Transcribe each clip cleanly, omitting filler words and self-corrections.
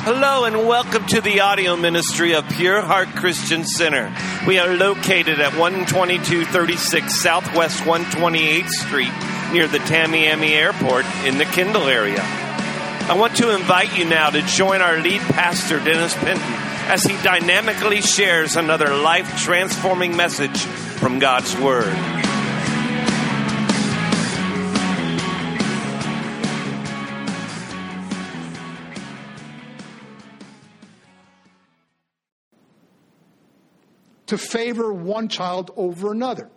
Hello and welcome to the audio ministry of Pure Heart Christian Center. We are located at 12236 Southwest 128th Street near the Tamiami Airport in the Kendall area. I want to invite you now to join our lead pastor, Dennis Penton, as he dynamically shares another life-transforming message from God's Word. To favor one child over another.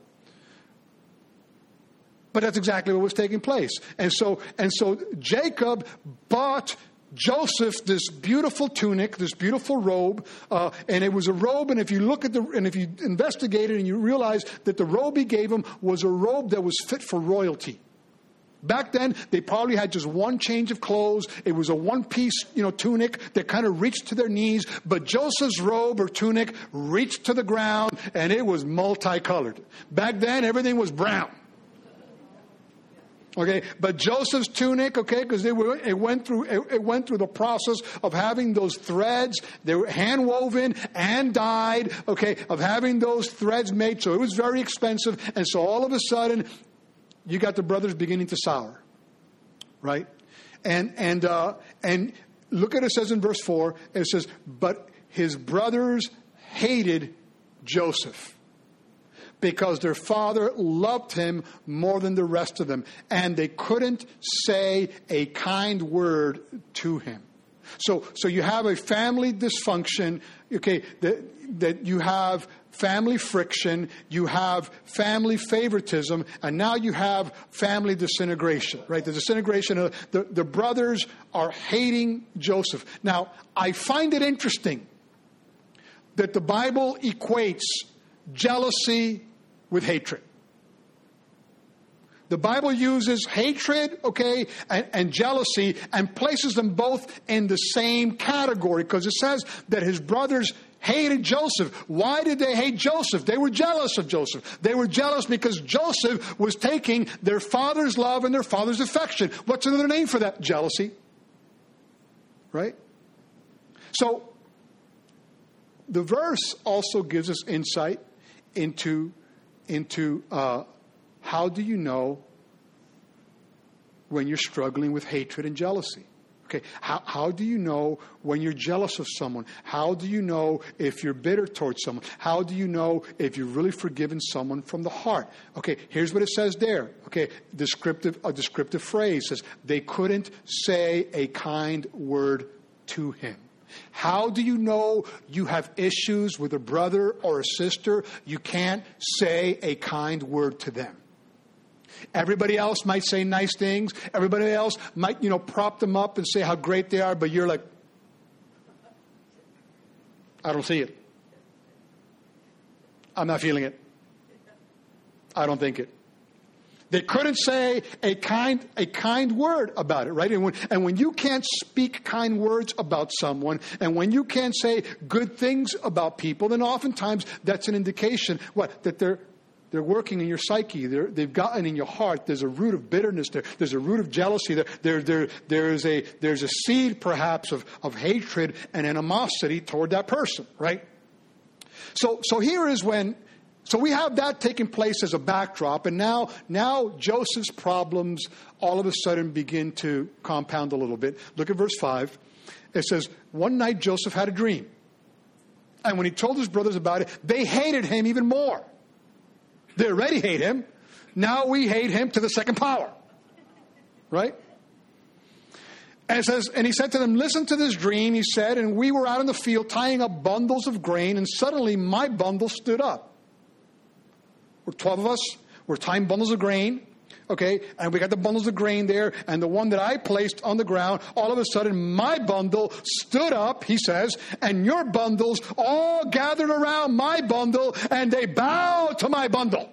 But that's exactly what was taking place. And so Jacob bought Joseph this beautiful tunic, this beautiful robe, and it was a robe. And if you look at if you investigate it, and you realize that the robe he gave him was a robe that was fit for royalty. Back then, they probably had just one change of clothes. It was a one-piece, tunic that kind of reached to their knees. But Joseph's robe or tunic reached to the ground, and it was multicolored. Back then, everything was brown. Okay, but Joseph's tunic, because it went through the process of having those threads. They were hand woven and dyed. Of having those threads made, so it was very expensive. And so all of a sudden, you got the brothers beginning to sour, right? And look at it says in verse 4. It says, but his brothers hated Joseph because their father loved him more than the rest of them, and they couldn't say a kind word to him. So you have a family dysfunction, that you have family friction, you have family favoritism, and now you have family disintegration, right? The disintegration of the brothers are hating Joseph. Now, I find it interesting that the Bible equates jealousy with hatred. The Bible uses hatred, and jealousy and places them both in the same category, because it says that his brothers hated Joseph. Why did they hate Joseph? They were jealous of Joseph. They were jealous because Joseph was taking their father's love and their father's affection. What's another name for that? Jealousy. Right? So, the verse also gives us insight into how do you know when you're struggling with hatred and jealousy? How do you know when you're jealous of someone? How do you know if you're bitter towards someone? How do you know if you've really forgiven someone from the heart? Here's what it says there. A descriptive phrase says, they couldn't say a kind word to him. How do you know you have issues with a brother or a sister? You can't say a kind word to them. Everybody else might say nice things. Everybody else might, prop them up and say how great they are. But you're like, I don't see it. I'm not feeling it. I don't think it. They couldn't say a kind word about it, right? And when you can't speak kind words about someone, and when you can't say good things about people, then oftentimes that's an indication, that they're working in your psyche. They've gotten in your heart. There's a root of bitterness there. There's a root of jealousy there. There's a seed perhaps of hatred and animosity toward that person, right? So here is when. So we have that taking place as a backdrop, and now Joseph's problems all of a sudden begin to compound a little bit. Look at verse 5. It says, one night Joseph had a dream. And when he told his brothers about it, they hated him even more. They already hate him. Now we hate him to the second power. Right? And it says, and he said to them, listen to this dream, he said, and we were out in the field tying up bundles of grain, and suddenly my bundle stood up. We're 12 of us. We're tying bundles of grain. And we got the bundles of grain there. And the one that I placed on the ground, all of a sudden my bundle stood up, he says, and your bundles all gathered around my bundle, and they bowed to my bundle.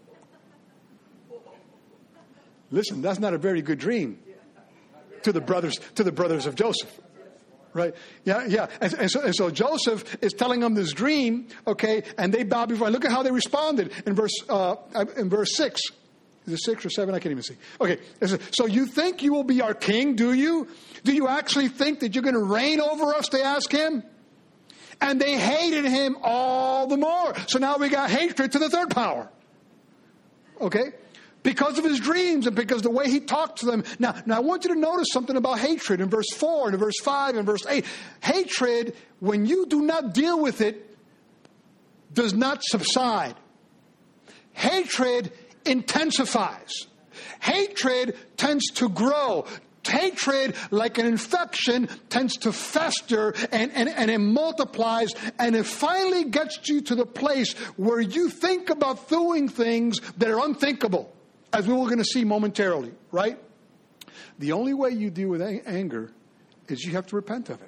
Listen, that's not a very good dream to the brothers of Joseph. Right? Yeah. And so Joseph is telling them this dream, and they bow before. Look at how they responded in verse 6. Is it 6 or 7? I can't even see. Okay. So you think you will be our king, do you? Do you actually think that you're going to reign over us, they ask him? And they hated him all the more. So now we got hatred to the third power. Okay? Because of his dreams and because of the way he talked to them. Now I want you to notice something about hatred in verse 4 and in verse 5 and verse 8. Hatred, when you do not deal with it, does not subside. Hatred intensifies. Hatred tends to grow. Hatred, like an infection, tends to fester and it multiplies, and it finally gets you to the place where you think about doing things that are unthinkable, as we were going to see momentarily, right? The only way you deal with anger is you have to repent of it.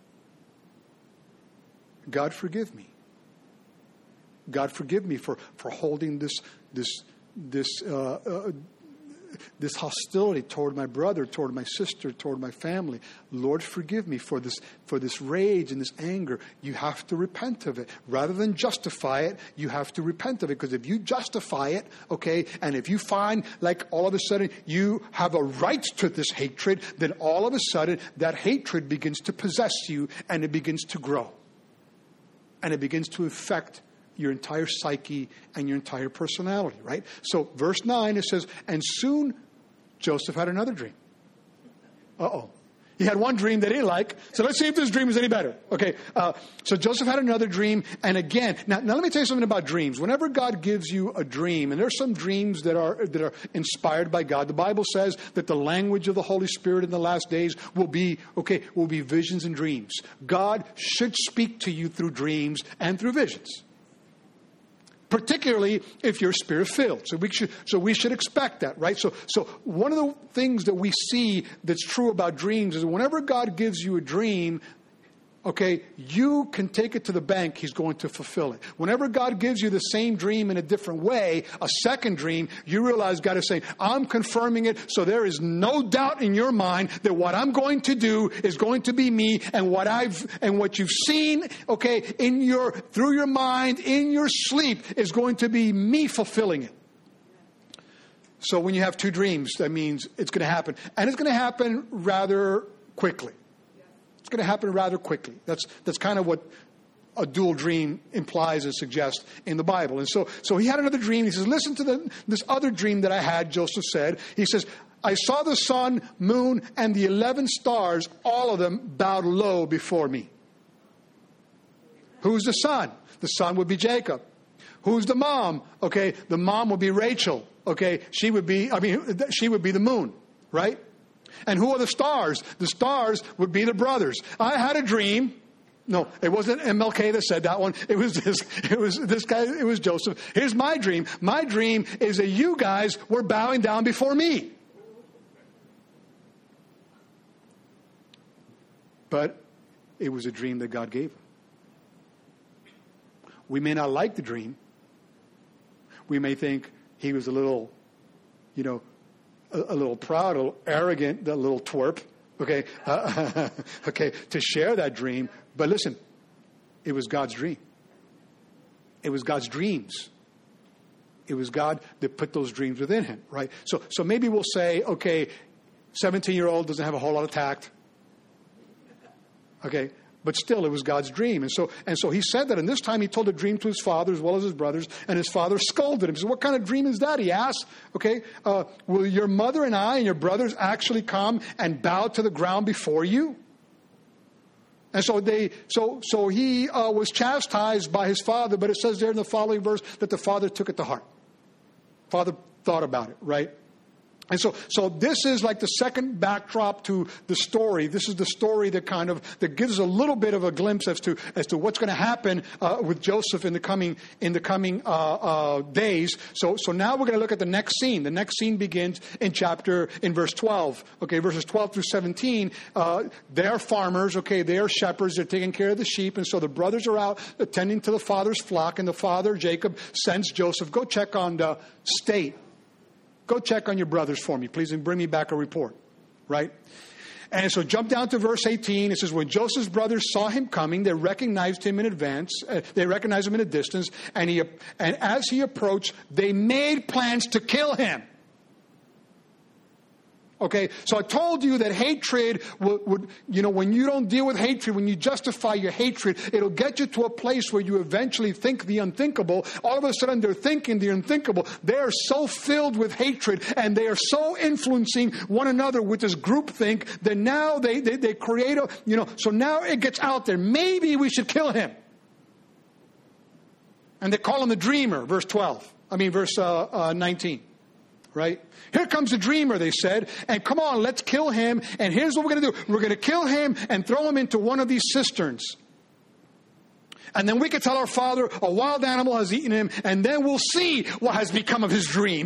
God forgive me. God forgive me for holding this hostility toward my brother, toward my sister, toward my family. Lord, forgive me for this rage and this anger. You have to repent of it. Rather than justify it, you have to repent of it. Because if you justify it, okay, and if you find like all of a sudden you have a right to this hatred, then all of a sudden that hatred begins to possess you and it begins to grow. And it begins to affect your entire psyche and your entire personality, right? So verse 9, it says, and soon Joseph had another dream. Uh-oh. He had one dream that he didn't like. So let's see if this dream is any better. Okay. So Joseph had another dream. And again, now let me tell you something about dreams. Whenever God gives you a dream, and there's some dreams that are inspired by God. The Bible says that the language of the Holy Spirit in the last days will be visions and dreams. God should speak to you through dreams and through visions. Particularly if you're spirit-filled. So we should expect that, right? So one of the things that we see that's true about dreams is whenever God gives you a dream, okay, you can take it to the bank, he's going to fulfill it. Whenever God gives you the same dream in a different way, a second dream, you realize God is saying, I'm confirming it, so there is no doubt in your mind that what I'm going to do is going to be me, and what you've seen, okay, through your mind, in your sleep, is going to be me fulfilling it. So when you have two dreams, that means it's going to happen. And it's going to happen rather quickly. It's going to happen rather quickly. That's kind of what a dual dream implies and suggests in the Bible. And so he had another dream. He says, listen to this other dream that I had, Joseph said. He says, I saw the sun, moon, and the 11 stars, all of them bowed low before me. Who's the son? The son would be Jacob. Who's the mom? Okay, the mom would be Rachel. Okay, she would be the moon, right? And who are the stars? The stars would be the brothers. I had a dream. No, it wasn't MLK that said that one. It was this guy. It was Joseph. Here's my dream. My dream is that you guys were bowing down before me. But it was a dream that God gave him. We may not like the dream. We may think he was a little, a little proud, a little arrogant, a little twerp, okay, to share that dream. But listen, it was God's dream. It was God's dreams. It was God that put those dreams within him, right? So maybe we'll say, okay, 17-year-old doesn't have a whole lot of tact, okay, but still it was God's dream. And so he said that, and this time he told a dream to his father as well as his brothers, and his father scolded him. He said, what kind of dream is that? He asked, okay, will your mother and I and your brothers actually come and bow to the ground before you? And so he was chastised by his father, but it says there in the following verse that the father took it to heart. Father thought about it, right? And so this is like the second backdrop to the story. This is the story that gives a little bit of a glimpse as to what's going to happen with Joseph in the coming days. So now we're going to look at the next scene. The next scene begins in verse 12. Okay, verses 12 through 17. They are farmers. Okay, they are shepherds. They're taking care of the sheep, and so the brothers are out attending to the father's flock. And the father Jacob sends Joseph, go check on the state. Go check on your brothers for me, please, and bring me back a report, right? And so jump down to verse 18. It says, when Joseph's brothers saw him coming, they recognized him in advance. They recognized him in a distance. And as he approached, they made plans to kill him. Okay, so I told you that hatred would, when you don't deal with hatred, when you justify your hatred, it'll get you to a place where you eventually think the unthinkable. All of a sudden, they're thinking the unthinkable. They are so filled with hatred, and they are so influencing one another with this groupthink that now they create so now it gets out there. Maybe we should kill him. And they call him the dreamer, verse 19. Right? Here comes the dreamer, they said, and come on, let's kill him. And here's what we're going to do. We're going to kill him and throw him into one of these cisterns. And then we can tell our father a wild animal has eaten him, and then we'll see what has become of his dream.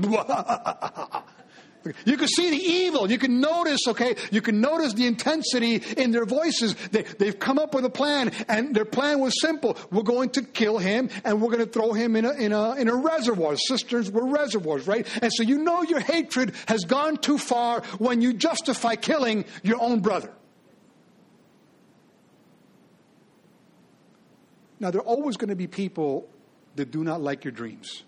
You can see the evil. You can notice, you can notice the intensity in their voices. They've come up with a plan, and their plan was simple. We're going to kill him, and we're going to throw him in a reservoir. Cisterns were reservoirs, right? And so your hatred has gone too far when you justify killing your own brother. Now, there are always going to be people that do not like your dreams.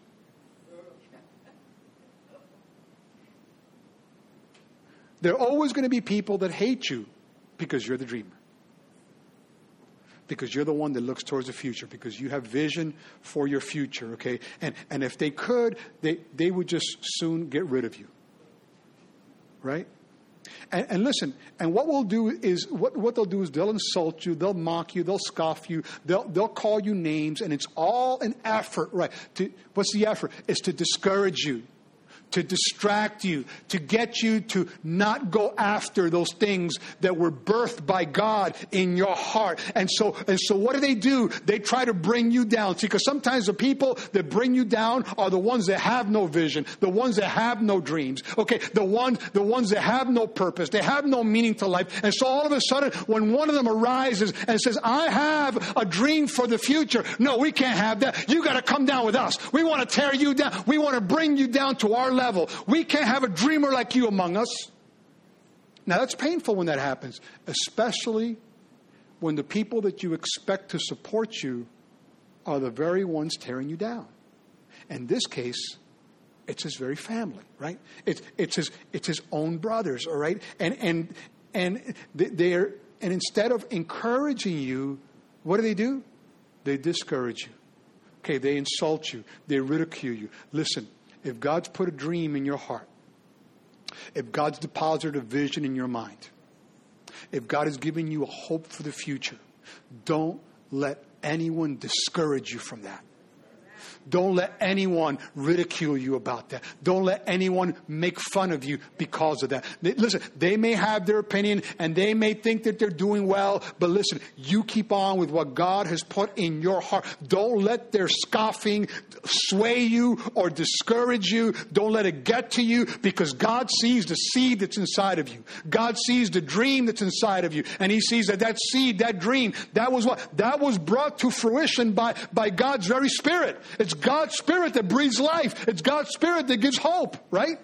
There are always going to be people that hate you because you're the dreamer. Because you're the one that looks towards the future. Because you have vision for your future, okay? And if they could, they would just soon get rid of you. Right? And listen, and what they'll do is they'll insult you, they'll mock you, they'll scoff you, they'll call you names, and it's all an effort, right? What's the effort? It's to discourage you, to distract you, to get you to not go after those things that were birthed by God in your heart. And so what do? They try to bring you down. See, because sometimes the people that bring you down are the ones that have no vision, the ones that have no dreams. Okay, the ones that have no purpose, they have no meaning to life. And so all of a sudden, when one of them arises and says, I have a dream for the future. No, we can't have that. You got to come down with us. We want to tear you down. We want to bring you down to our level. We can't have a dreamer like you among us. Now, that's painful when that happens, especially when the people that you expect to support you are the very ones tearing you down. In this case, it's his very family, right? It's his own brothers, all right? And instead of encouraging you, what do? They discourage you. Okay, they insult you. They ridicule you. Listen. If God's put a dream in your heart, if God's deposited a vision in your mind, if God has given you a hope for the future, don't let anyone discourage you from that. Don't let anyone ridicule you about that. Don't let anyone make fun of you because of that. Listen, they may have their opinion and they may think that they're doing well, but listen, you keep on with what God has put in your heart. Don't let their scoffing sway you or discourage you. Don't let it get to you, because God sees the seed that's inside of you. God sees the dream that's inside of you. And He sees that seed, that dream, that was brought to fruition by God's very Spirit. It's God's Spirit that breathes life. It's God's Spirit that gives hope, right?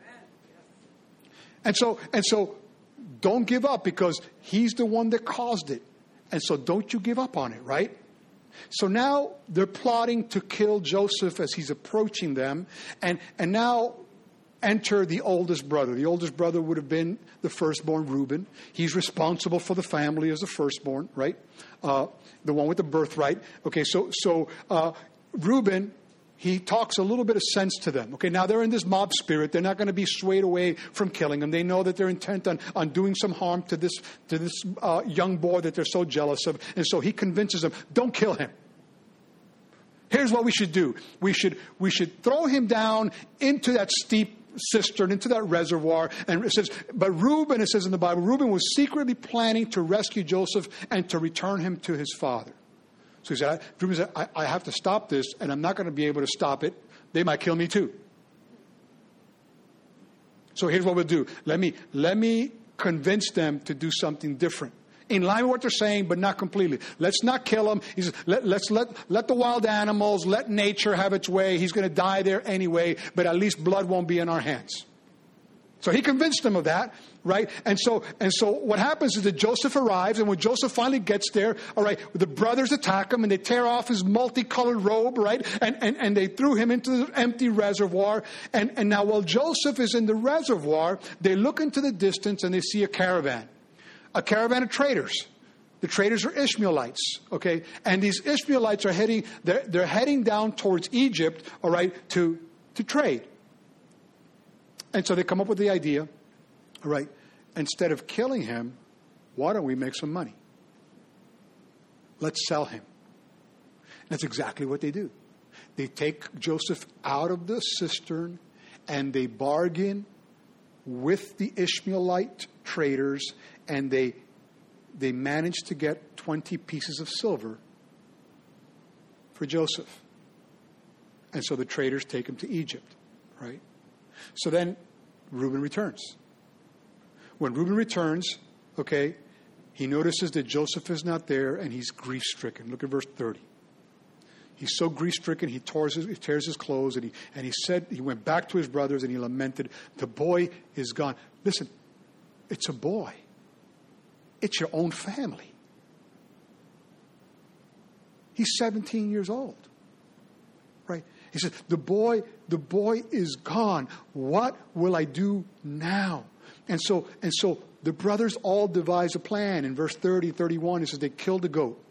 And so don't give up, because He's the one that caused it. And so don't you give up on it, right? So now they're plotting to kill Joseph as he's approaching them. And now enter the oldest brother. The oldest brother would have been the firstborn, Reuben. He's responsible for the family as the firstborn, right? The one with the birthright. Okay, so Reuben, he talks a little bit of sense to them. Okay, now they're in this mob spirit. They're not going to be swayed away from killing him. They know that they're intent on doing some harm to this young boy that they're so jealous of. And so he convinces them, don't kill him. Here's what we should do. We should throw him down into that steep cistern, into that reservoir. And it says, but Reuben, it says in the Bible, Reuben was secretly planning to rescue Joseph and to return him to his father. So Reuben said, I have to stop this, and I'm not going to be able to stop it. They might kill me too. So here's what we'll do. Let me convince them to do something different, in line with what they're saying, but not completely. Let's not kill him. He says, let's let the wild animals, let nature have its way. He's going to die there anyway, but at least blood won't be in our hands. So he convinced them of that, right? And so what happens is that Joseph arrives, and when Joseph finally gets there, all right, the brothers attack him, and they tear off his multicolored robe, right? And they threw him into the empty reservoir. And now while Joseph is in the reservoir, they look into the distance and they see a caravan of traders. The traders are Ishmaelites, okay? And these Ishmaelites are they're heading down towards Egypt, all right, to trade. And so they come up with the idea, all right, instead of killing him, why don't we make some money? Let's sell him. And that's exactly what they do. They take Joseph out of the cistern and they bargain with the Ishmaelite traders, and they manage to get 20 pieces of silver for Joseph. And so the traders take him to Egypt, right? So then Reuben returns. When Reuben returns, okay, he notices that Joseph is not there, and he's grief-stricken. Look at verse 30. He's so grief-stricken, he tears his clothes, and he said, he went back to his brothers and he lamented, the boy is gone. Listen, it's a boy. It's your own family. He's 17 years old. Right? He says, the boy is gone. What will I do now? And so the brothers all devise a plan. In verse 30, 31, it says they killed a goat.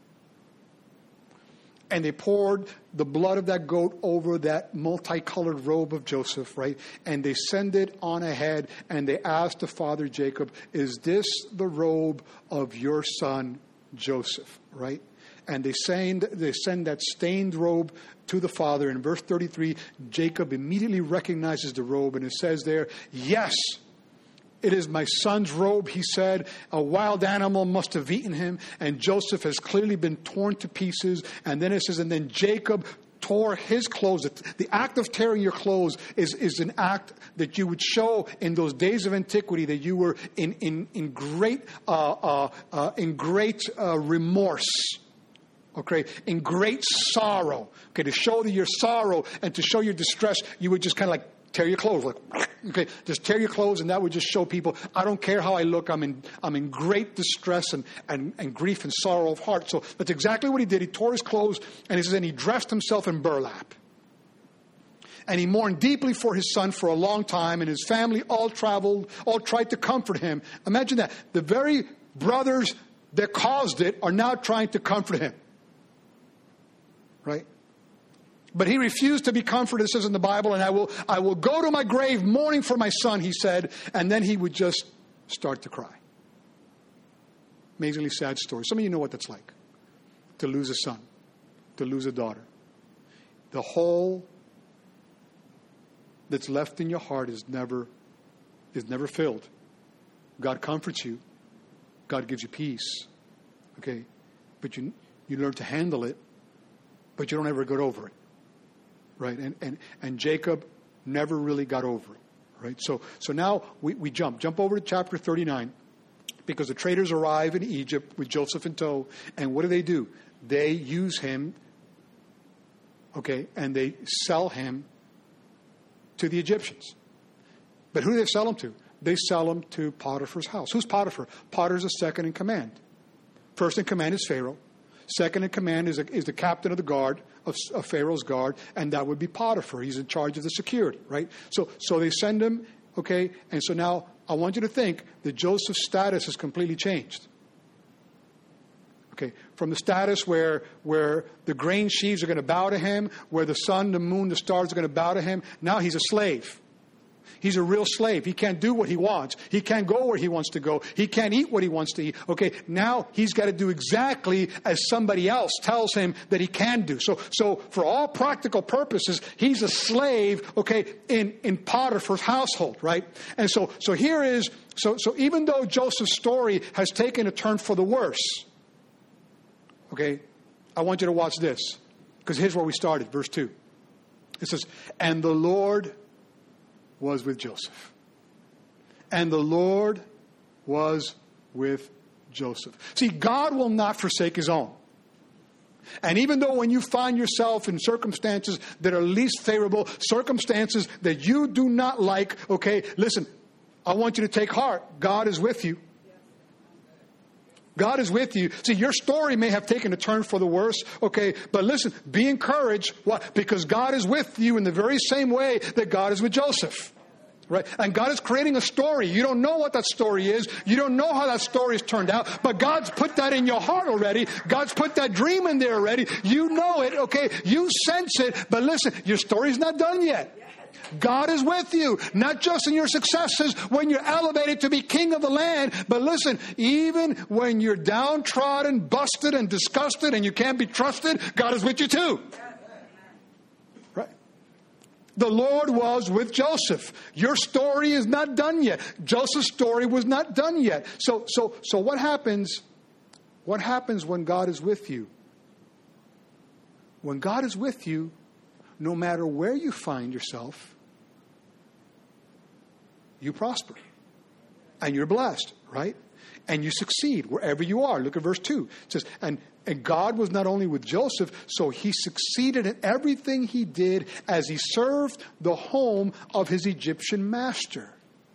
And they poured the blood of that goat over that multicolored robe of Joseph, right? And they send it on ahead, and they asked the father Jacob, is this the robe of your son Joseph, right? And they send that stained robe to the father. In verse 33, Jacob immediately recognizes the robe, and it says there, yes, it is my son's robe, he said. A wild animal must have eaten him, and Joseph has clearly been torn to pieces. And then it says, and then Jacob tore his clothes. The act of tearing your clothes is an act that you would show in those days of antiquity that you were in great remorse. Okay, in great sorrow. Okay, to show your sorrow and to show your distress, you would just kind of like tear your clothes, like, okay, just tear your clothes, and that would just show people, I don't care how I look, I'm in great distress and grief and sorrow of heart. So that's exactly what he did. He tore his clothes, and he says, and he dressed himself in burlap. And he mourned deeply for his son for a long time, and his family all tried to comfort him. Imagine that. The very brothers that caused it are now trying to comfort him. Right? But he refused to be comforted, it says in the Bible, and I will go to my grave mourning for my son, he said, and then he would just start to cry. Amazingly sad story. Some of you know what that's like, to lose a son, to lose a daughter. The hole that's left in your heart is never filled. God comforts you. God gives you peace. Okay? But you learn to handle it, but you don't ever get over it. Right? And Jacob never really got over it. Right? So now we jump over to chapter 39, because the traders arrive in Egypt with Joseph in tow, and what do? They use him, okay, and they sell him to the Egyptians. But who do they sell him to? They sell him to Potiphar's house. Who's Potiphar? Potiphar's the second in command. First in command is Pharaoh. Second in command is the captain of the guard, of Pharaoh's guard, and that would be Potiphar. He's in charge of the security, right? So they send him, okay, and so now I want you to think that Joseph's status has completely changed. Okay, from the status where the grain sheaves are going to bow to him, where the sun, the moon, the stars are going to bow to him, now he's a slave. He's a real slave. He can't do what he wants. He can't go where he wants to go. He can't eat what he wants to eat. Okay, now he's got to do exactly as somebody else tells him that he can do. So for all practical purposes, he's a slave, okay, in Potiphar's household, right? And so here is, so even though Joseph's story has taken a turn for the worse, okay, I want you to watch this, because here's where we started, verse 2. It says, and the Lord was with Joseph. And the Lord was with Joseph. See, God will not forsake his own. And even though when you find yourself in circumstances that are least favorable, circumstances that you do not like, okay, listen, I want you to take heart. God is with you. God is with you. See, your story may have taken a turn for the worse, okay? But listen, be encouraged. Why? Because God is with you in the very same way that God is with Joseph. Right? And God is creating a story. You don't know what that story is. You don't know how that story has turned out. But God's put that in your heart already. God's put that dream in there already. You know it, okay? You sense it. But listen, your story's not done yet. God is with you, not just in your successes when you're elevated to be king of the land, but listen, even when you're downtrodden, busted, and disgusted, and you can't be trusted, God is with you too. Right? The Lord was with Joseph. Your story is not done yet. Joseph's story was not done yet. So what happens? What happens when God is with you? When God is with you, no matter where you find yourself, you prosper. And you're blessed, right? And you succeed wherever you are. Look at verse 2. It says, and God was not only with Joseph, so he succeeded in everything he did as he served the home of his Egyptian master.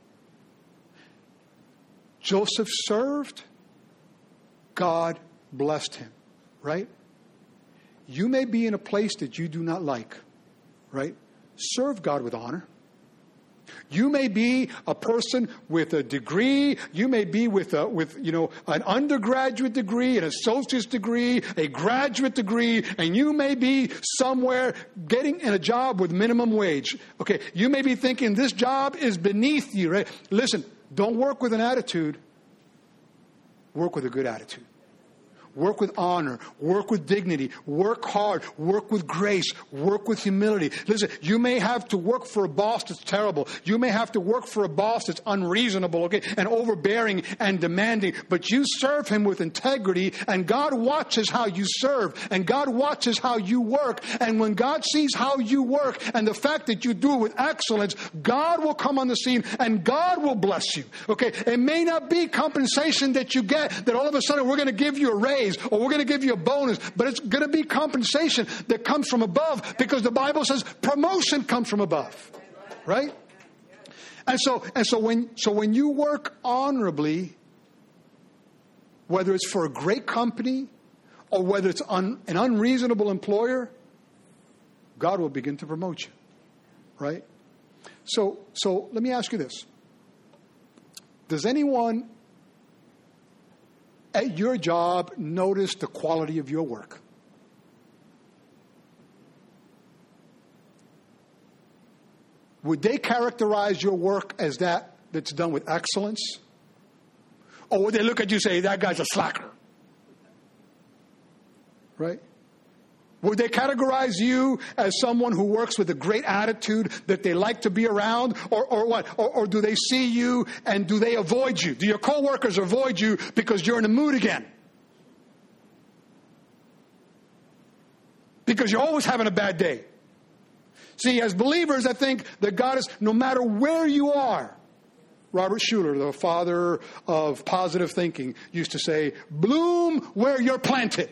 Joseph served, God blessed him, right? You may be in a place that you do not like, right? Serve God with honor. You may be a person with a degree. You may be with an undergraduate degree, an associate's degree, a graduate degree, and you may be somewhere getting in a job with minimum wage. Okay, you may be thinking this job is beneath you, right? Listen, don't work with an attitude. Work with a good attitude. Work with honor, work with dignity, work hard, work with grace, work with humility. Listen, you may have to work for a boss that's terrible. You may have to work for a boss that's unreasonable, okay, and overbearing and demanding, but you serve him with integrity, and God watches how you serve, and God watches how you work, and when God sees how you work and the fact that you do it with excellence, God will come on the scene and God will bless you, okay? It may not be compensation that you get that all of a sudden we're going to give you a raise, or we're going to give you a bonus, but it's going to be compensation that comes from above, because the Bible says promotion comes from above, right? And so when you work honorably, whether it's for a great company or whether it's an unreasonable employer, God will begin to promote you, right? So let me ask you this: does anyone at your job notice the quality of your work? Would they characterize your work as that's done with excellence? Or would they look at you and say, that guy's a slacker? Right? Would they categorize you as someone who works with a great attitude that they like to be around? Or what? Or do they see you and do they avoid you? Do your coworkers avoid you because you're in the mood again? Because you're always having a bad day. See, as believers, I think that God is, no matter where you are, Robert Schuller, the father of positive thinking, used to say, bloom where you're planted.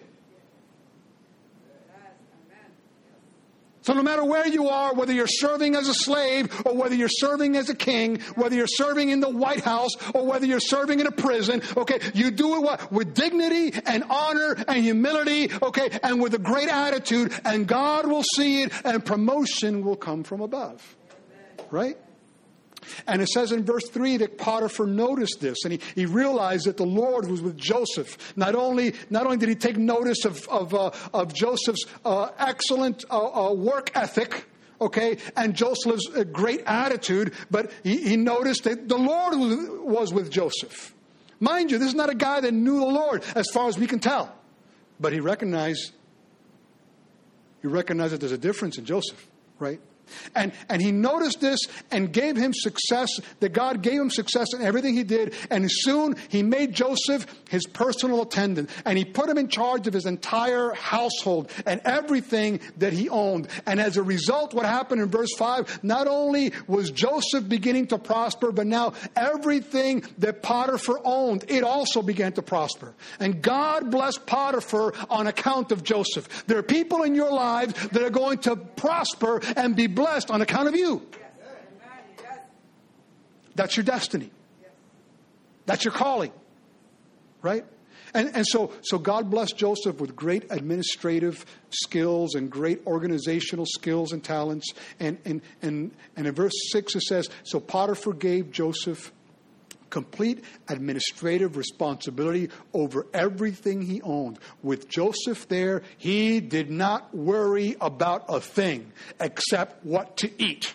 So no matter where you are, whether you're serving as a slave or whether you're serving as a king, whether you're serving in the White House or whether you're serving in a prison, okay, you do it what? With dignity and honor and humility, okay, and with a great attitude, and God will see it, and promotion will come from above. Right? And it says in verse 3 that Potiphar noticed this, and he realized that the Lord was with Joseph. Not only did he take notice of Joseph's excellent work ethic, okay, and Joseph's great attitude, but he noticed that the Lord was with Joseph. Mind you, this is not a guy that knew the Lord as far as we can tell, but he recognized that there's a difference in Joseph, right? And he noticed this and gave him success, that God gave him success in everything he did. And soon he made Joseph his personal attendant. And he put him in charge of his entire household and everything that he owned. And as a result, what happened in verse 5, not only was Joseph beginning to prosper, but now everything that Potiphar owned, it also began to prosper. And God blessed Potiphar on account of Joseph. There are people in your lives that are going to prosper and be blessed on account of you. That's your destiny. That's your calling. Right? And so God blessed Joseph with great administrative skills and great organizational skills and talents. And in verse 6 it says, so Potiphar gave Joseph complete administrative responsibility over everything he owned. With Joseph there, he did not worry about a thing except what to eat.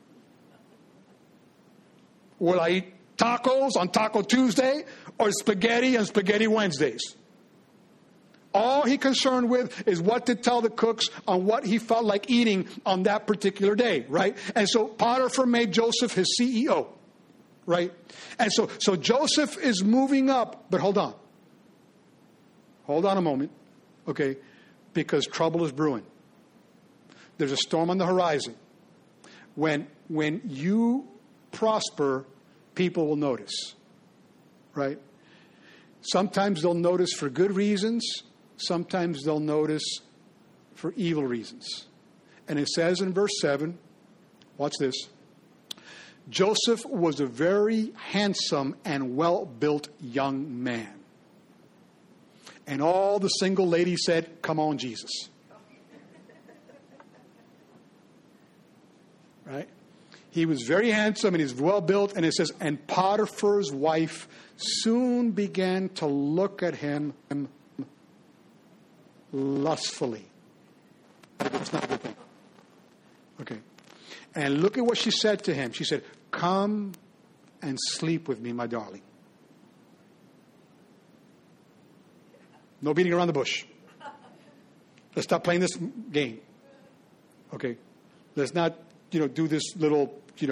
Will I eat tacos on Taco Tuesday or spaghetti on Spaghetti Wednesdays? All he concerned with is what to tell the cooks on what he felt like eating on that particular day, right? And so Potiphar made Joseph his CEO, right? And so Joseph is moving up, but hold on. Hold on a moment, okay? Because trouble is brewing. There's a storm on the horizon. When you prosper, people will notice, right? Sometimes they'll notice for good reasons. Sometimes they'll notice for evil reasons. And it says in verse 7, watch this. Joseph was a very handsome and well-built young man. And all the single ladies said, come on, Jesus. Right? He was very handsome and he's well built. And it says, and Potiphar's wife soon began to look at him lustfully. It's not a good thing. Okay. And look at what she said to him. She said, come and sleep with me, my darling. No beating around the bush. Let's stop playing this game. Okay. Let's not, do this little,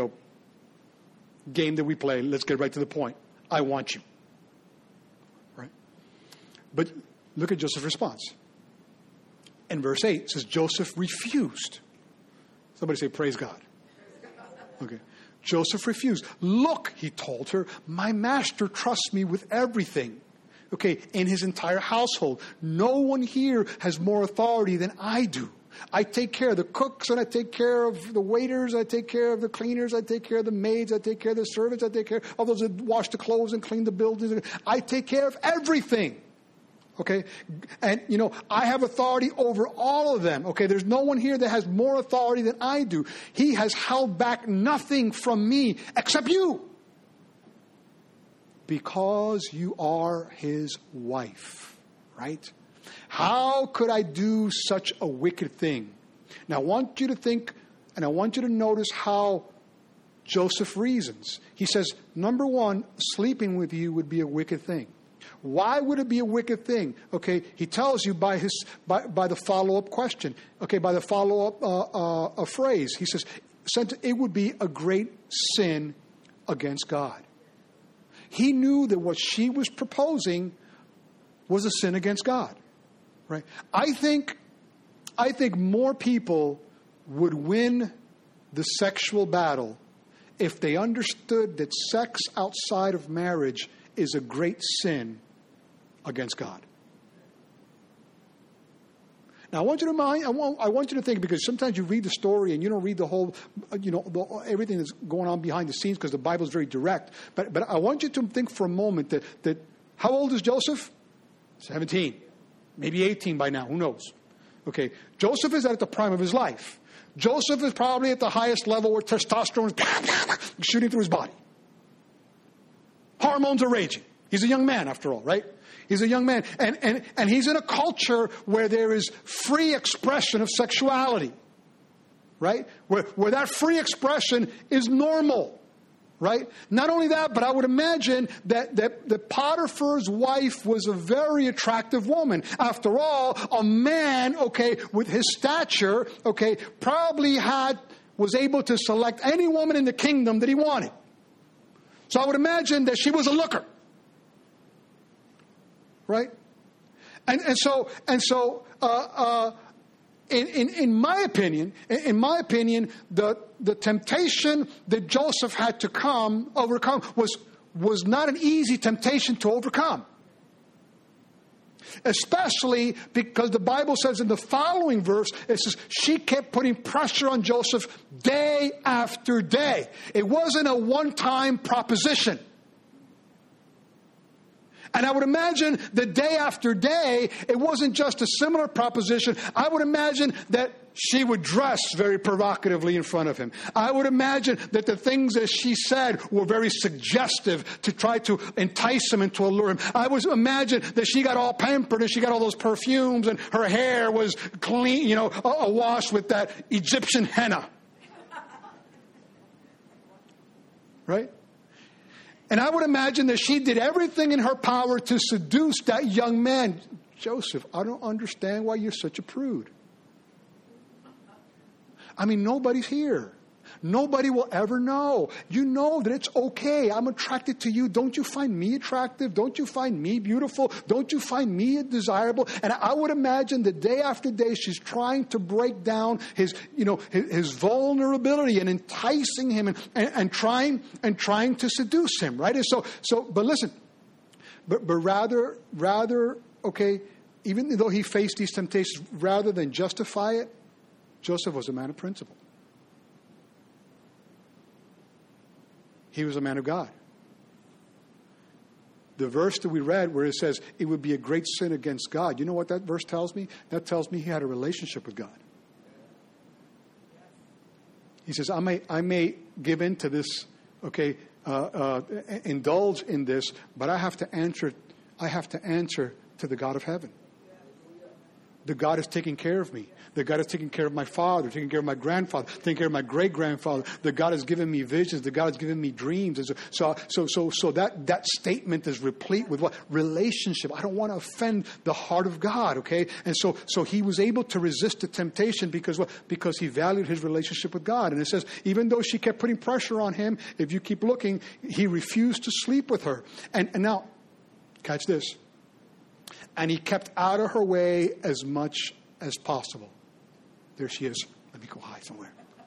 game that we play. Let's get right to the point. I want you. Right? But look at Joseph's response. In verse 8, it says, Joseph refused. Somebody say, praise God. Okay. Joseph refused. Look, he told her, my master trusts me with everything. Okay, in his entire household. No one here has more authority than I do. I take care of the cooks, and I take care of the waiters, I take care of the cleaners, I take care of the maids, I take care of the servants, I take care of those that wash the clothes and clean the buildings. I take care of everything. Okay? And, I have authority over all of them. Okay? There's no one here that has more authority than I do. He has held back nothing from me except you. Because you are his wife. Right? How could I do such a wicked thing? Now, I want you to think, and I want you to notice how Joseph reasons. He says, number one, sleeping with you would be a wicked thing. Why would it be a wicked thing? Okay, he tells you by the follow-up question. Okay, by the follow-up phrase. He says, it would be a great sin against God. He knew that what she was proposing was a sin against God. Right? I think more people would win the sexual battle if they understood that sex outside of marriage is a great sin against God. Now, I want you to think, because sometimes you read the story and you don't read the whole, everything that's going on behind the scenes because the Bible is very direct. But I want you to think for a moment that how old is Joseph? 17. Maybe 18 by now. Who knows? Okay. Joseph is at the prime of his life. Joseph is probably at the highest level where testosterone is shooting through his body. Hormones are raging. He's a young man, after all, right? He's a young man. And he's in a culture where there is free expression of sexuality. Right? Where that free expression is normal. Right? Not only that, but I would imagine that Potiphar's wife was a very attractive woman. After all, a man, okay, with his stature, okay, probably was able to select any woman in the kingdom that he wanted. So I would imagine that she was a looker. Right? And so in my opinion, the temptation that Joseph had to overcome was not an easy temptation to overcome. Especially because the Bible says in the following verse, it says she kept putting pressure on Joseph day after day. It wasn't a one-time proposition. And I would imagine that day after day, it wasn't just a similar proposition. I would imagine that she would dress very provocatively in front of him. I would imagine that the things that she said were very suggestive to try to entice him and to allure him. I would imagine that she got all pampered and she got all those perfumes and her hair was clean, awash with that Egyptian henna. Right? And I would imagine that she did everything in her power to seduce that young man. Joseph, I don't understand why you're such a prude. I mean, nobody's here. Nobody will ever know. You know that it's okay. I'm attracted to you. Don't you find me attractive? Don't you find me beautiful? Don't you find me desirable? And I would imagine that day after day she's trying to break down his vulnerability and enticing him and trying to seduce him, right? And so but listen, but rather, okay, even though he faced these temptations, rather than justify it, Joseph was a man of principle. He was a man of God. The verse that we read where it says it would be a great sin against God, you know what that verse tells me? That tells me he had a relationship with God. He says, I may give in to this, okay, indulge in this, but I have to answer to the God of heaven. The God is taking care of me. The God is taking care of my father, taking care of my grandfather, taking care of my great-grandfather. The God has given me visions. The God has given me dreams. And so that statement is replete with what? Relationship. I don't want to offend the heart of God, okay? And so he was able to resist the temptation because what? Because he valued his relationship with God. And it says, even though she kept putting pressure on him, if you keep looking, he refused to sleep with her. And now, catch this. And he kept out of her way as much as possible. There she is. Let me go hide somewhere.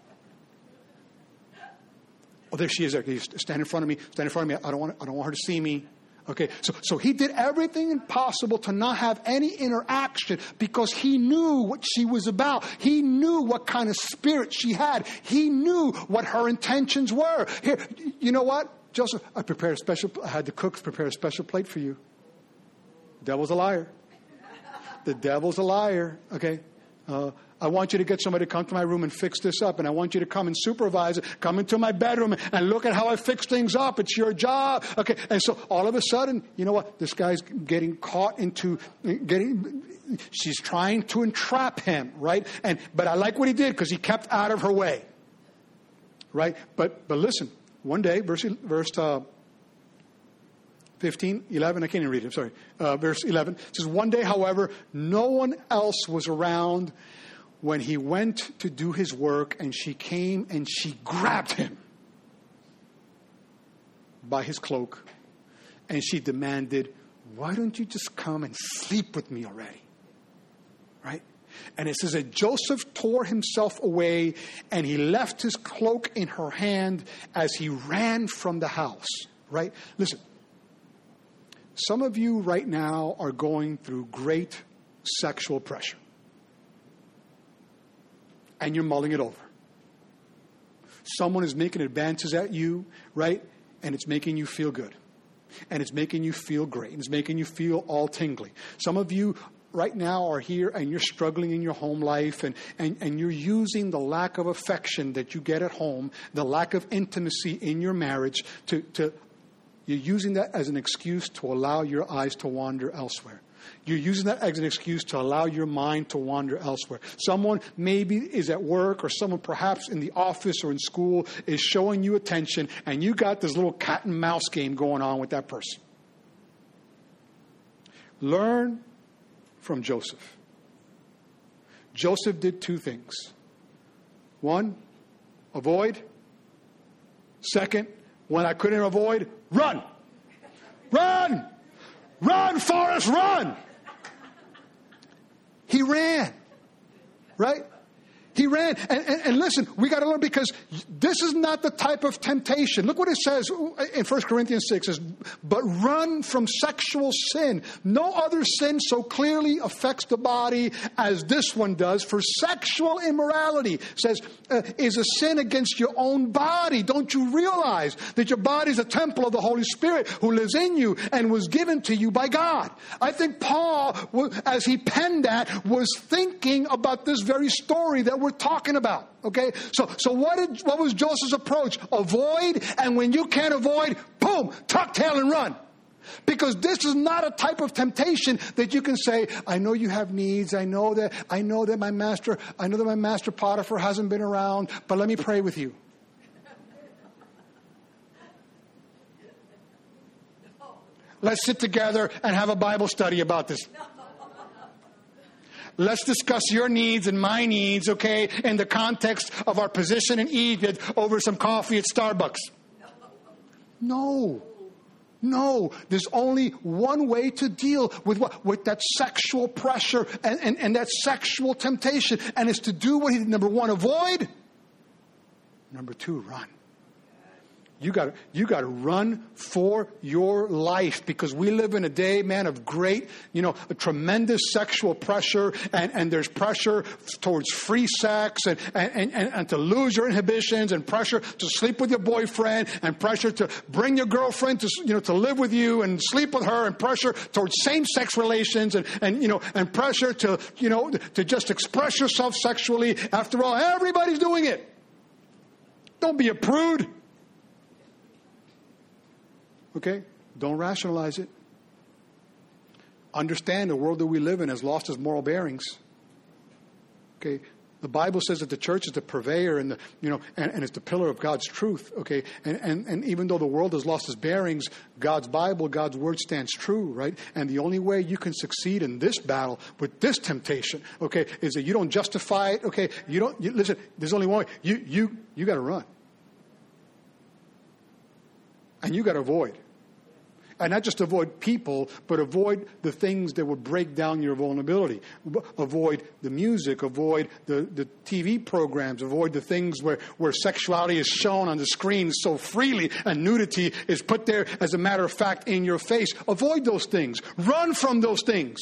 Oh, there she is. There. Stand in front of me. I don't want her to see me. Okay. So he did everything possible to not have any interaction because he knew what she was about. He knew what kind of spirit she had. He knew what her intentions were. Here, you know what, Joseph? I had the cooks prepare a special plate for you. Devil's a liar. The devil's a liar. Okay. I want you to get somebody to come to my room and fix this up. And I want you to come and supervise it. Come into my bedroom and look at how I fix things up. It's your job. Okay. And so all of a sudden, you know what? This guy's getting caught she's trying to entrap him, right? But I like what he did because he kept out of her way. Right? But listen, one day, verse 11, I can't even read it, I'm sorry. Verse 11 it says, one day, however, no one else was around when he went to do his work, and she came and she grabbed him by his cloak, and she demanded, why don't you just come and sleep with me already? Right? And it says that Joseph tore himself away, and he left his cloak in her hand as he ran from the house. Right? Listen. Some of you right now are going through great sexual pressure. And you're mulling it over. Someone is making advances at you, right? And it's making you feel good. And it's making you feel great. And it's making you feel all tingly. Some of you right now are here and you're struggling in your home life and you're using the lack of affection that you get at home, the lack of intimacy in your marriage you're using that as an excuse to allow your eyes to wander elsewhere. You're using that as an excuse to allow your mind to wander elsewhere. Someone maybe is at work, or someone perhaps in the office or in school is showing you attention, and you got this little cat and mouse game going on with that person. Learn from Joseph. Joseph did two things. One, avoid. Second, when I couldn't avoid, run. Run! Run, Forrest, run! He ran. Right? He ran. And listen, we got to learn, because this is not the type of temptation. Look what it says in 1 Corinthians 6. It says, but run from sexual sin. No other sin so clearly affects the body as this one does. For sexual immorality, says, is a sin against your own body. Don't you realize that your body is a temple of the Holy Spirit who lives in you and was given to you by God? I think Paul, as he penned that, was thinking about this very story that we're talking about. Okay, so what was Joseph's approach? Avoid, and when you can't avoid, boom, tuck tail and run. Because this is not a type of temptation that you can say, I know you have needs. I know that my master Potiphar hasn't been around, but let me pray with you. Let's sit together and have a Bible study about this. Let's discuss your needs and my needs, okay, in the context of our position in Egypt over some coffee at Starbucks. No. There's only one way to deal with what? With that sexual pressure and that sexual temptation. And it's to do what he did. Number one, avoid. Number two, run. You got to run for your life, because we live in a day, man, of great, a tremendous sexual pressure, and there's pressure towards free sex and to lose your inhibitions, and pressure to sleep with your boyfriend, and pressure to bring your girlfriend to live with you and sleep with her, and pressure towards same-sex relations, and pressure to just express yourself sexually. After all, everybody's doing it. Don't be a prude. Okay? Don't rationalize it. Understand the world that we live in has lost its moral bearings. Okay? The Bible says that the church is the purveyor and and it's the pillar of God's truth. Okay? And even though the world has lost its bearings, God's Bible, God's word stands true, right? And the only way you can succeed in this battle with this temptation, okay, is that you don't justify it. Okay? Listen, there's only one way. You got to run. And you got to avoid. And not just avoid people, but avoid the things that would break down your vulnerability. Avoid the music, avoid the TV programs, avoid the things where sexuality is shown on the screen so freely and nudity is put there as a matter of fact in your face. Avoid those things. Run from those things.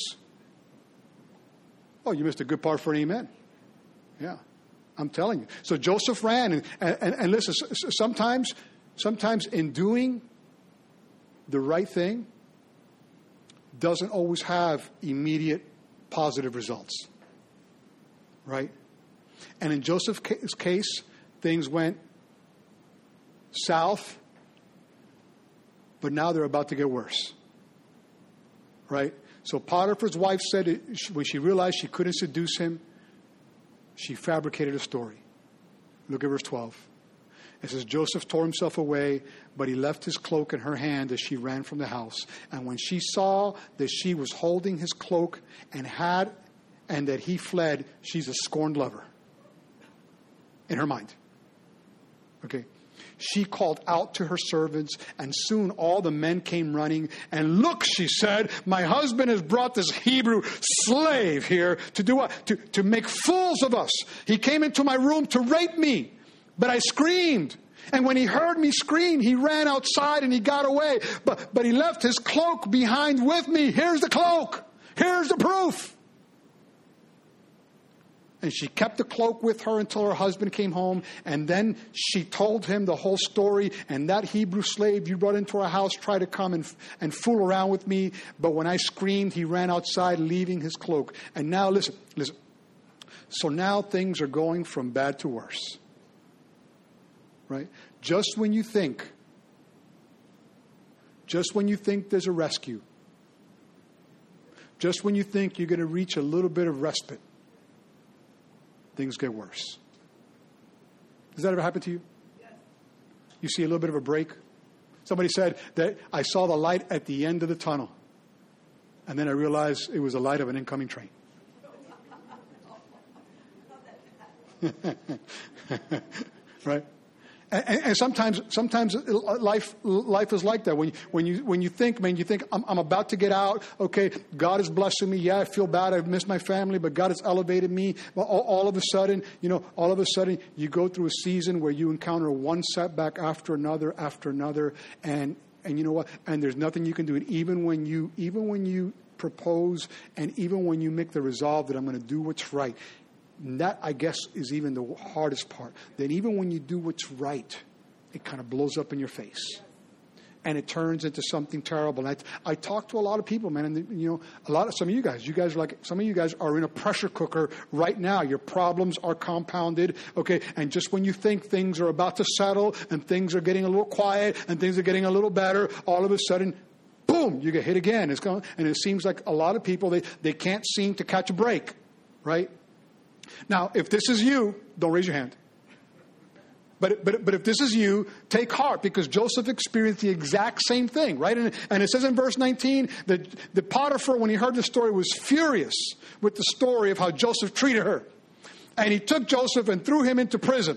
Oh, you missed a good part for an amen. Yeah, I'm telling you. So Joseph ran, and listen, sometimes in doing the right thing doesn't always have immediate positive results. Right? And in Joseph's case, things went south, but now they're about to get worse. Right? So Potiphar's wife said when she realized she couldn't seduce him, she fabricated a story. Look at verse 12. It says, Joseph tore himself away, but he left his cloak in her hand as she ran from the house. And when she saw that she was holding his cloak and that he fled, she's a scorned lover. In her mind. Okay. She called out to her servants, and soon all the men came running. And look, she said, my husband has brought this Hebrew slave here to do what? To make fools of us. He came into my room to rape me. But I screamed. And when he heard me scream, he ran outside and he got away. But he left his cloak behind with me. Here's the cloak. Here's the proof. And she kept the cloak with her until her husband came home. And then she told him the whole story. And that Hebrew slave you brought into our house tried to come and fool around with me. But when I screamed, he ran outside, leaving his cloak. And now listen. So now things are going from bad to worse. Right? Just when you think there's a rescue, just when you think you're going to reach a little bit of respite, things get worse. Does that ever happen to you? Yes. You see a little bit of a break? Somebody said that I saw the light at the end of the tunnel, and then I realized it was the light of an incoming train. Right? And sometimes life is like that. When you think, man, you think I'm about to get out. Okay, God is blessing me. Yeah, I feel bad. I've missed my family, but God has elevated me. Well, all of a sudden, you go through a season where you encounter one setback after another, and you know what? And there's nothing you can do. And even when you propose, and even when you make the resolve that I'm going to do what's right. And that, I guess, is even the hardest part. That even when you do what's right, it kind of blows up in your face. And it turns into something terrible. And I talk to a lot of people, man, and some of you guys are in a pressure cooker right now. Your problems are compounded, okay? And just when you think things are about to settle and things are getting a little quiet and things are getting a little better, all of a sudden, boom, you get hit again. And it seems like a lot of people, they can't seem to catch a break, right? Now, if this is you, don't raise your hand. But if this is you, take heart, because Joseph experienced the exact same thing, right? And it says in verse 19 that the Potiphar, when he heard the story, was furious with the story of how Joseph treated her. And he took Joseph and threw him into prison.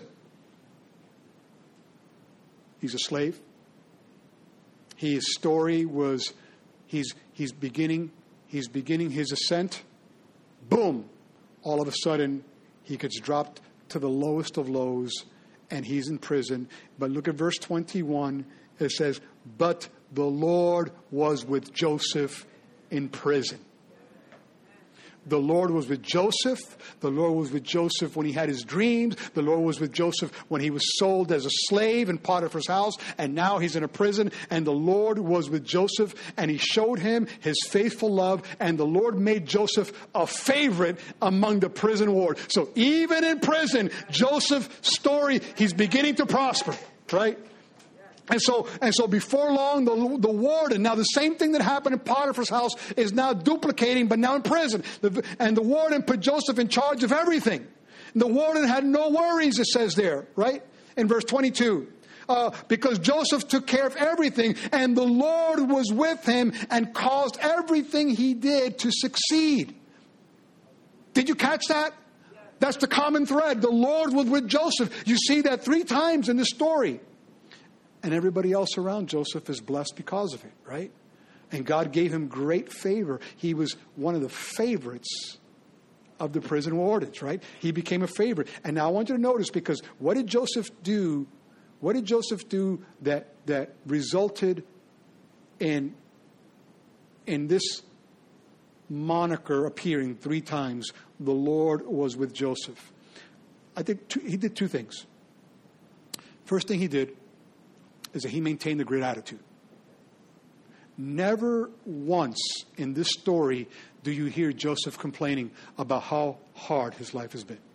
He's a slave. His story was he's beginning his ascent. Boom. All of a sudden, he gets dropped to the lowest of lows, and he's in prison. But look at verse 21. It says, but the Lord was with Joseph in prison. The Lord was with Joseph. The Lord was with Joseph when he had his dreams. The Lord was with Joseph when he was sold as a slave in Potiphar's house. And now he's in a prison. And the Lord was with Joseph. And he showed him his faithful love. And the Lord made Joseph a favorite among the prison ward. So even in prison, Joseph's story, he's beginning to prosper. Right? And so before long, the warden, now the same thing that happened in Potiphar's house is now duplicating, but now in prison. And the warden put Joseph in charge of everything. And the warden had no worries, it says there, right? In verse 22. Because Joseph took care of everything, and the Lord was with him and caused everything he did to succeed. Did you catch that? That's the common thread. The Lord was with Joseph. You see that 3 times in this story. And everybody else around Joseph is blessed because of it, right? And God gave him great favor. He was one of the favorites of the prison wardens, right? He became a favorite. And now I want you to notice, because what did Joseph do? What did Joseph do that resulted in this moniker appearing 3 times? The Lord was with Joseph. I think he did 2 things. First thing he did is that he maintained a great attitude. Never once in this story do you hear Joseph complaining about how hard his life has been.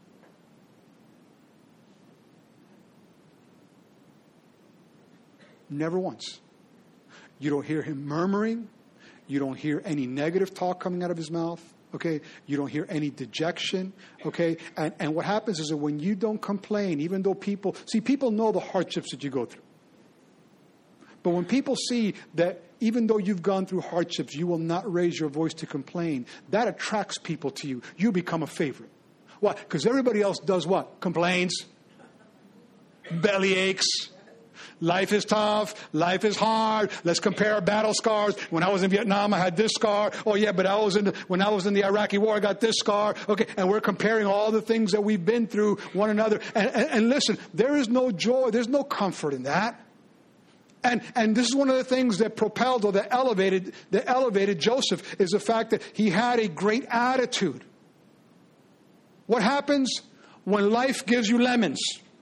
Never once. You don't hear him murmuring. You don't hear any negative talk coming out of his mouth. Okay, you don't hear any dejection. Okay, and what happens is that when you don't complain, even though people know the hardships that you go through. But when people see that even though you've gone through hardships, you will not raise your voice to complain, that attracts people to you. You become a favorite. Why? Because everybody else does what? Complains. Belly aches. Life is tough. Life is hard. Let's compare our battle scars. When I was in Vietnam, I had this scar. Oh yeah, but when I was in the Iraqi war, I got this scar. Okay, and we're comparing all the things that we've been through one another. And listen, there is no joy. There's no comfort in that. And this is one of the things that propelled or that elevated Joseph, is the fact that he had a great attitude. What happens when life gives you lemons?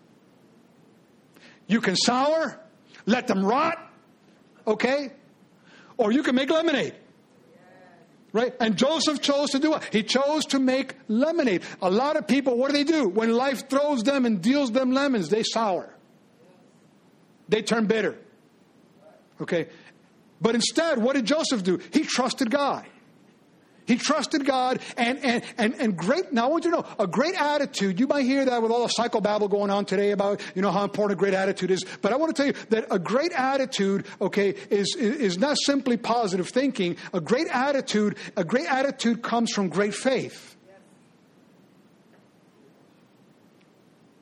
You can sour, let them rot, okay? Or you can make lemonade. Right? And Joseph chose to do it. He chose to make lemonade. A lot of people, what do? When life throws them and deals them lemons, they sour. They turn bitter. Okay, but instead, what did Joseph do? He trusted God. He trusted God and great. Now I want you to know, a great attitude. You might hear that with all the psychobabble going on today about how important a great attitude is. But I want to tell you that a great attitude, okay, is not simply positive thinking. A great attitude comes from great faith.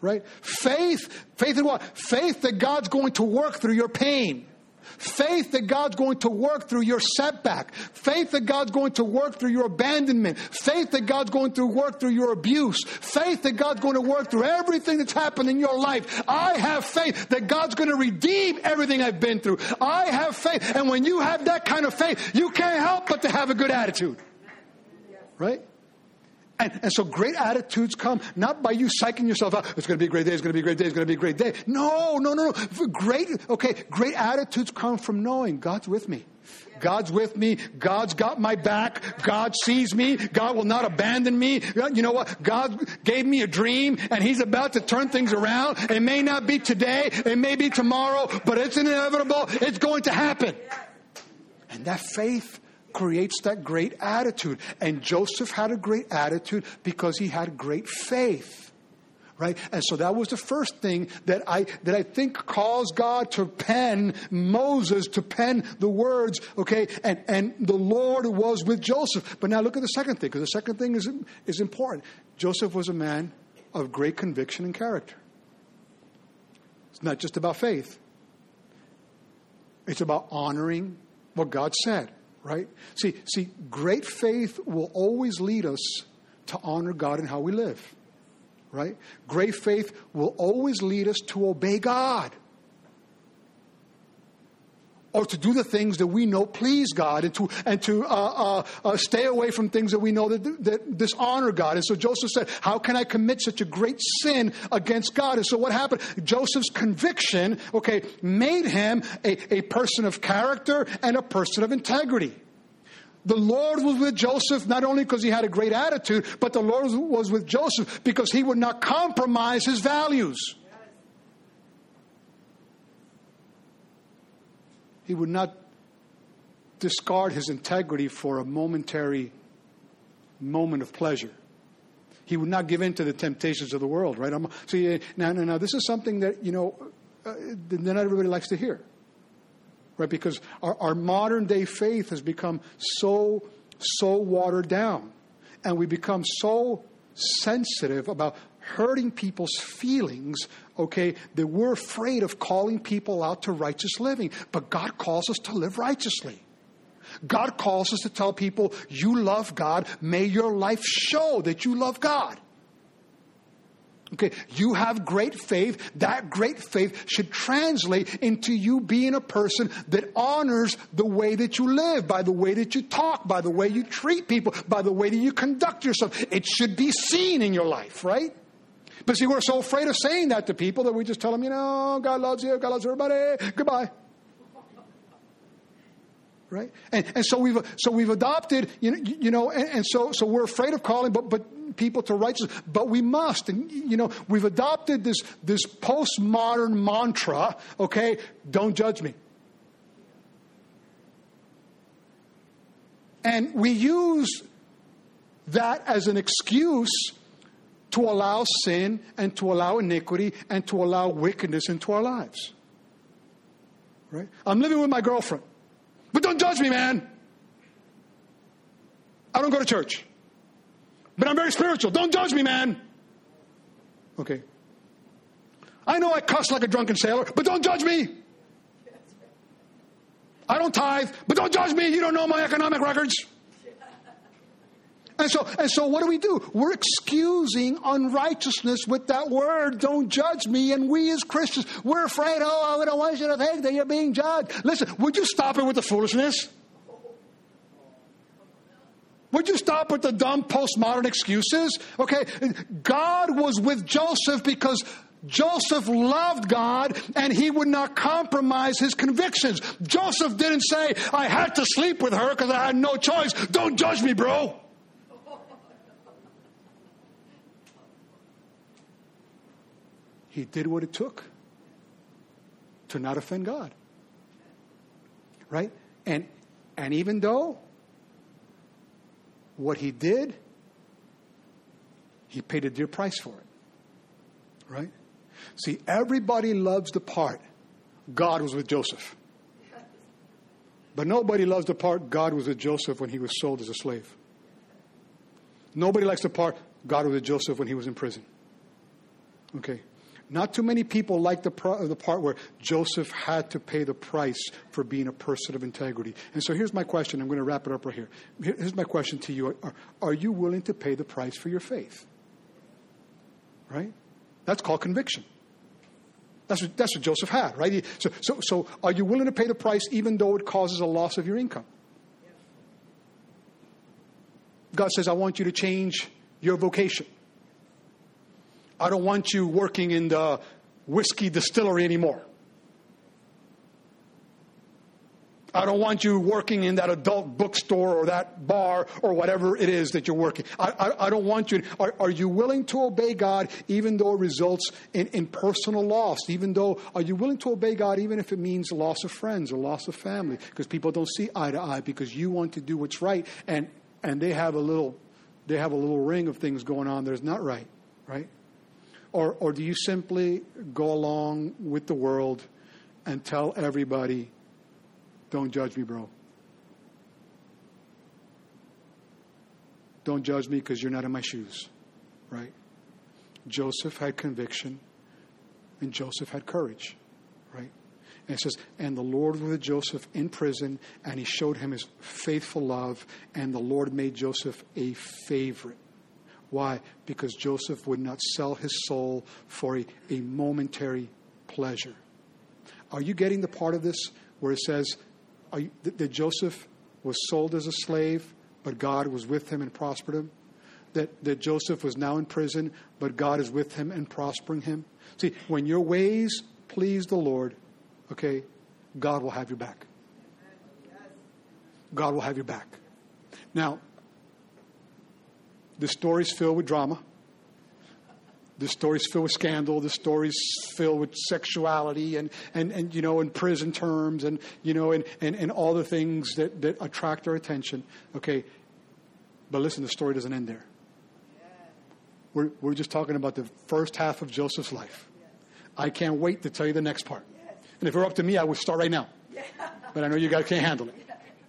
Right? Faith in what? Faith that God's going to work through your pain. Faith that God's going to work through your setback. Faith that God's going to work through your abandonment. Faith that God's going to work through your abuse. Faith that God's going to work through everything that's happened in your life. I have faith that God's going to redeem everything I've been through. I have faith. And when you have that kind of faith, you can't help but to have a good attitude. Right? And so great attitudes come not by you psyching yourself out. It's going to be a great day. It's going to be a great day. It's going to be a great day. No. Great attitudes come from knowing God's with me. God's with me. God's got my back. God sees me. God will not abandon me. You know what? God gave me a dream and He's about to turn things around. It may not be today. It may be tomorrow, but it's inevitable. It's going to happen. And that faith creates that great attitude. And Joseph had a great attitude because he had great faith. Right? And so that was the first thing that I think caused God to pen Moses, to pen the words, okay? And the Lord was with Joseph. But now look at the second thing, because the second thing is important. Joseph was a man of great conviction and character. It's not just about faith. It's about honoring what God said. Right? See, great faith will always lead us to honor God in how we live. Right? Great faith will always lead us to obey God. Or to do the things that we know please God, and to stay away from things that we know that dishonor God. And so Joseph said, how can I commit such a great sin against God? And so what happened? Joseph's conviction, made him a person of character and a person of integrity. The Lord was with Joseph not only because he had a great attitude, but the Lord was with Joseph because he would not compromise his values. He would not discard his integrity for a momentary moment of pleasure. He would not give in to the temptations of the world, right? Now, this is something that, that not everybody likes to hear, right? Because our modern day faith has become so watered down, and we become so sensitive about hurting people's feelings, that we're afraid of calling people out to righteous living. But God calls us to live righteously. God calls us to tell people, you love God. May your life show that you love God. You have great faith. That great faith should translate into you being a person that honors the way that you live, by the way that you talk, by the way you treat people, by the way that you conduct yourself. It should be seen in your life, right? But see, we're so afraid of saying that to people that we just tell them, God loves you, God loves everybody, goodbye. Right? And so we've adopted, and so we're afraid of calling but people to righteousness, but we must. And we've adopted this postmodern mantra, don't judge me. And we use that as an excuse to allow sin and to allow iniquity and to allow wickedness into our lives. Right? I'm living with my girlfriend. But don't judge me, man. I don't go to church. But I'm very spiritual. Don't judge me, man. I know I cuss like a drunken sailor, but don't judge me. I don't tithe, but don't judge me. You don't know my economic records. And so what do? We're excusing unrighteousness with that word, don't judge me. And we as Christians, we're afraid, we don't want you to think that you're being judged. Listen, would you stop it with the foolishness? Would you stop with the dumb postmodern excuses? God was with Joseph because Joseph loved God and he would not compromise his convictions. Joseph didn't say, I had to sleep with her because I had no choice. Don't judge me, bro. He did what it took to not offend God. Right? And even though what he did, he paid a dear price for it. Right? See, everybody loves the part God was with Joseph. But nobody loves the part God was with Joseph when he was sold as a slave. Nobody likes the part God was with Joseph when he was in prison. Not too many people like the part where Joseph had to pay the price for being a person of integrity. And so here's my question. I'm going to wrap it up right here. Here's my question to you. Are you willing to pay the price for your faith? Right? That's called conviction. That's what Joseph had, right? So are you willing to pay the price even though it causes a loss of your income? God says, I want you to change your vocation. I don't want you working in the whiskey distillery anymore. I don't want you working in that adult bookstore or that bar or whatever it is that you're working. I don't want you. Are you willing to obey God even though it results in personal loss? Are you willing to obey God even if it means loss of friends or loss of family? Because people don't see eye to eye because you want to do what's right and they have a little ring of things going on that's not right, right? Or do you simply go along with the world and tell everybody, don't judge me, bro. Don't judge me because you're not in my shoes, right? Joseph had conviction and Joseph had courage, right? And it says, and the Lord was with Joseph in prison, and he showed him his faithful love, and the Lord made Joseph a favorite. Why? Because Joseph would not sell his soul for a momentary pleasure. Are you getting the part of this where it says that Joseph was sold as a slave, but God was with him and prospered him? That Joseph was now in prison, but God is with him and prospering him? See, when your ways please the Lord, okay, God will have your back. God will have your back. Now, the story's filled with drama. The story's filled with scandal. The story's filled with sexuality and prison terms and all the things that attract our attention. Okay, but listen, the story doesn't end there. We're just talking about the first half of Joseph's life. I can't wait to tell you the next part. And if it were up to me, I would start right now. But I know you guys can't handle it.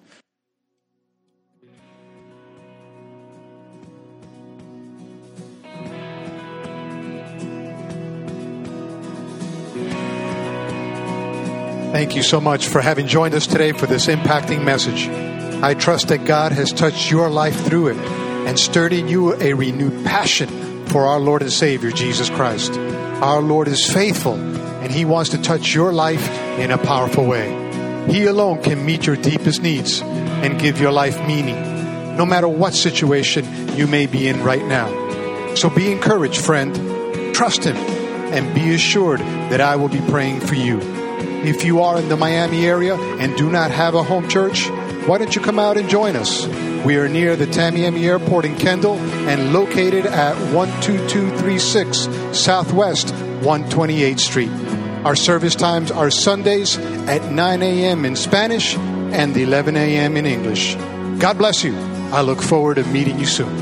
Thank you so much for having joined us today for this impacting message. I trust that God has touched your life through it and stirred in you a renewed passion for our Lord and Savior, Jesus Christ. Our Lord is faithful, and He wants to touch your life in a powerful way. He alone can meet your deepest needs and give your life meaning, no matter what situation you may be in right now. So be encouraged, friend. Trust Him and be assured that I will be praying for you. If you are in the Miami area and do not have a home church, why don't you come out and join us? We are near the Tamiami Airport in Kendall and located at 12236 Southwest 128th Street. Our service times are Sundays at 9 a.m. in Spanish and 11 a.m. in English. God bless you. I look forward to meeting you soon.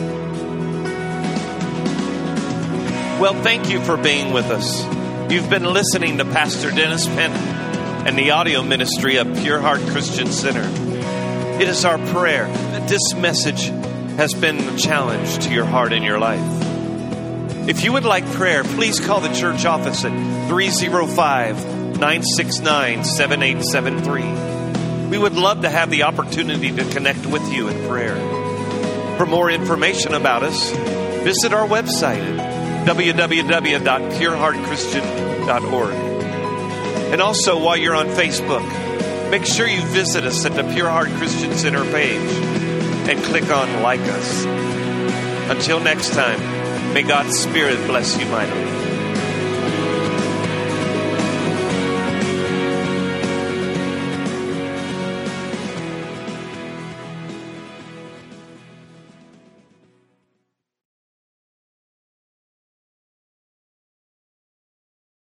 Well, thank you for being with us. You've been listening to Pastor Dennis Penn and the audio ministry of Pure Heart Christian Center. It is our prayer that this message has been a challenge to your heart and your life. If you would like prayer, please call the church office at 305-969-7873. We would love to have the opportunity to connect with you in prayer. For more information about us, visit our website at www.pureheartchristian.org. And also, while you're on Facebook, make sure you visit us at the Pure Heart Christian Center page and click on Like Us. Until next time, may God's Spirit bless you mightily.